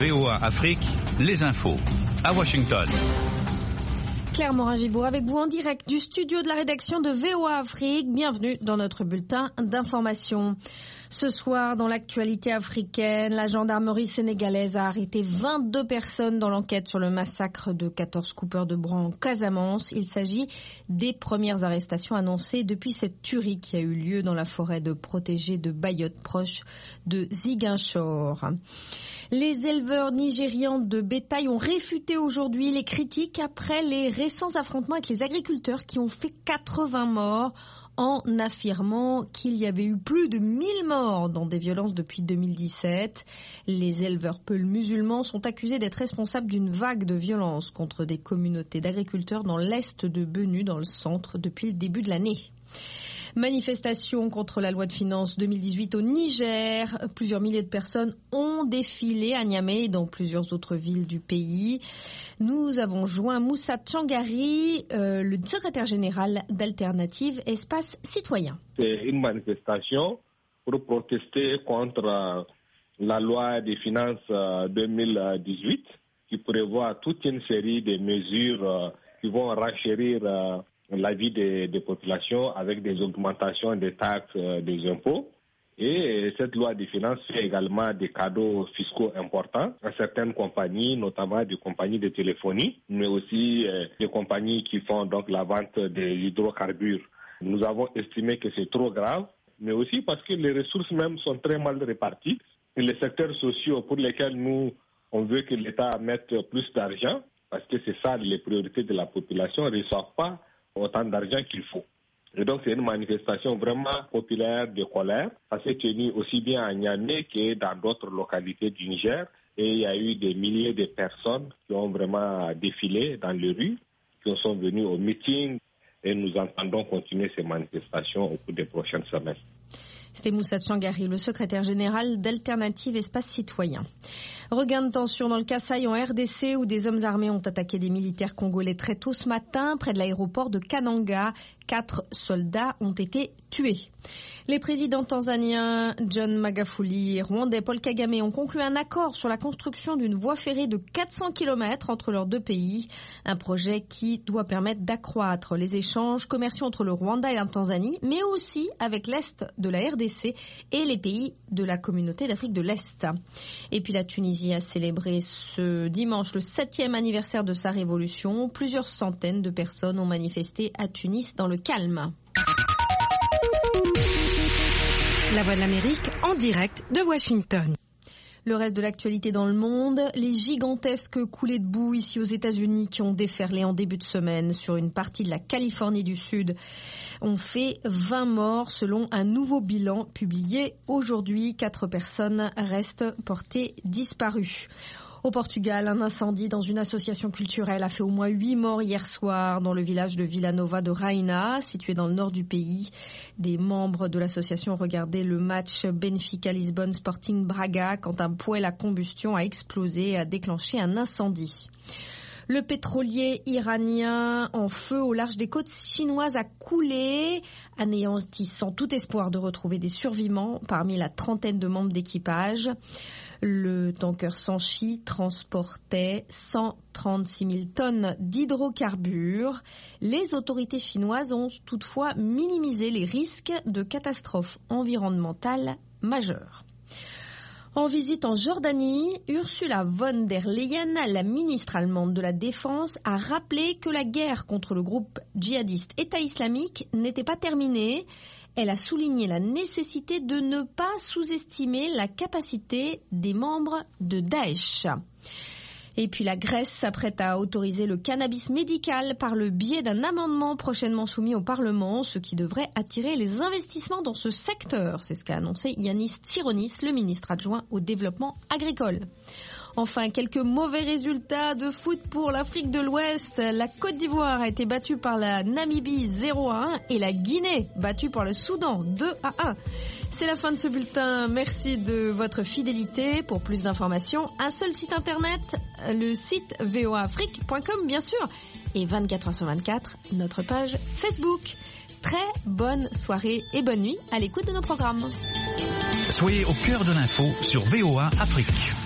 VOA Afrique, les infos, à Washington. Claire Morin-Gibourg avec vous en direct du studio de la rédaction de VOA Afrique. Bienvenue dans notre bulletin d'information. Ce soir, dans l'actualité africaine, la gendarmerie sénégalaise a arrêté 22 personnes dans l'enquête sur le massacre de 14 coupeurs de bois en Casamance. Il s'agit des premières arrestations annoncées depuis cette tuerie qui a eu lieu dans la forêt protégée de Bayotte, proche de Ziguinchor. Les éleveurs nigérians de bétail ont réfuté aujourd'hui les critiques après les récents affrontements avec les agriculteurs qui ont fait 80 morts en affirmant qu'il y avait eu plus de 1000 morts dans des violences depuis 2017. Les éleveurs peuls musulmans sont accusés d'être responsables d'une vague de violences contre des communautés d'agriculteurs dans l'est de Benue, dans le centre, depuis le début de l'année. Manifestation contre la loi de finances 2018 au Niger. Plusieurs milliers de personnes ont défilé à Niamey et dans plusieurs autres villes du pays. Nous avons joint Moussa Tchangari, le secrétaire général d'Alternative Espace Citoyen. C'est une manifestation pour protester contre la loi des finances 2018 qui prévoit toute une série de mesures qui vont renchérir la vie des populations avec des augmentations des taxes, des impôts. Et cette loi des finances fait également des cadeaux fiscaux importants à certaines compagnies, notamment des compagnies de téléphonie, mais aussi des compagnies qui font donc la vente des hydrocarbures. Nous avons estimé que c'est trop grave, mais aussi parce que les ressources même sont très mal réparties. Et les secteurs sociaux pour lesquels on veut que l'État mette plus d'argent, parce que c'est ça les priorités de la population, ne reçoivent pas autant d'argent qu'il faut. Et donc c'est une manifestation vraiment populaire de colère. Ça s'est tenu aussi bien à Niamey que dans d'autres localités du Niger. Et il y a eu des milliers de personnes qui ont vraiment défilé dans les rues, qui sont venues au meeting. Et nous entendons continuer ces manifestations au cours des prochaines semaines. C'était Moussa Tchangari, le secrétaire général d'Alternative Espace Citoyen. Regain de tension dans le Kasaï en RDC où des hommes armés ont attaqué des militaires congolais très tôt ce matin près de l'aéroport de Kananga. 4 soldats ont été tués. Les présidents tanzaniens John Magufuli et rwandais Paul Kagame ont conclu un accord sur la construction d'une voie ferrée de 400 km entre leurs deux pays. Un projet qui doit permettre d'accroître les échanges commerciaux entre le Rwanda et la Tanzanie, mais aussi avec l'Est de la RDC et les pays de la communauté d'Afrique de l'Est. Et puis la Tunisie a célébré ce dimanche le 7e anniversaire de sa révolution. Plusieurs centaines de personnes ont manifesté à Tunis dans le calme. La Voix de l'Amérique en direct de Washington. Le reste de l'actualité dans le monde, les gigantesques coulées de boue ici aux États-Unis qui ont déferlé en début de semaine sur une partie de la Californie du Sud ont fait 20 morts selon un nouveau bilan publié aujourd'hui. 4 personnes restent portées disparues. Au Portugal, un incendie dans une association culturelle a fait au moins 8 morts hier soir dans le village de Vila Nova de Raina, situé dans le nord du pays. Des membres de l'association regardaient le match Benfica-Lisbonne Sporting Braga quand un poêle à combustion a explosé et a déclenché un incendie. Le pétrolier iranien en feu au large des côtes chinoises a coulé, anéantissant tout espoir de retrouver des survivants parmi la trentaine de membres d'équipage. Le tanker Sanchi transportait 136 000 tonnes d'hydrocarbures. Les autorités chinoises ont toutefois minimisé les risques de catastrophes environnementales majeures. En visite en Jordanie, Ursula von der Leyen, la ministre allemande de la Défense, a rappelé que la guerre contre le groupe djihadiste État islamique n'était pas terminée. Elle a souligné la nécessité de ne pas sous-estimer la capacité des membres de Daesh. Et puis la Grèce s'apprête à autoriser le cannabis médical par le biais d'un amendement prochainement soumis au Parlement, ce qui devrait attirer les investissements dans ce secteur. C'est ce qu'a annoncé Yannis Tsironis, le ministre adjoint au développement agricole. Enfin, quelques mauvais résultats de foot pour l'Afrique de l'Ouest. La Côte d'Ivoire a été battue par la Namibie 0-1 et la Guinée battue par le Soudan 2-1. C'est la fin de ce bulletin. Merci de votre fidélité. Pour plus d'informations, un seul site internet, le site voaafrique.com bien sûr, et 24 heures sur 24, notre page Facebook. Très bonne soirée et bonne nuit à l'écoute de nos programmes. Soyez au cœur de l'info sur VOA Afrique.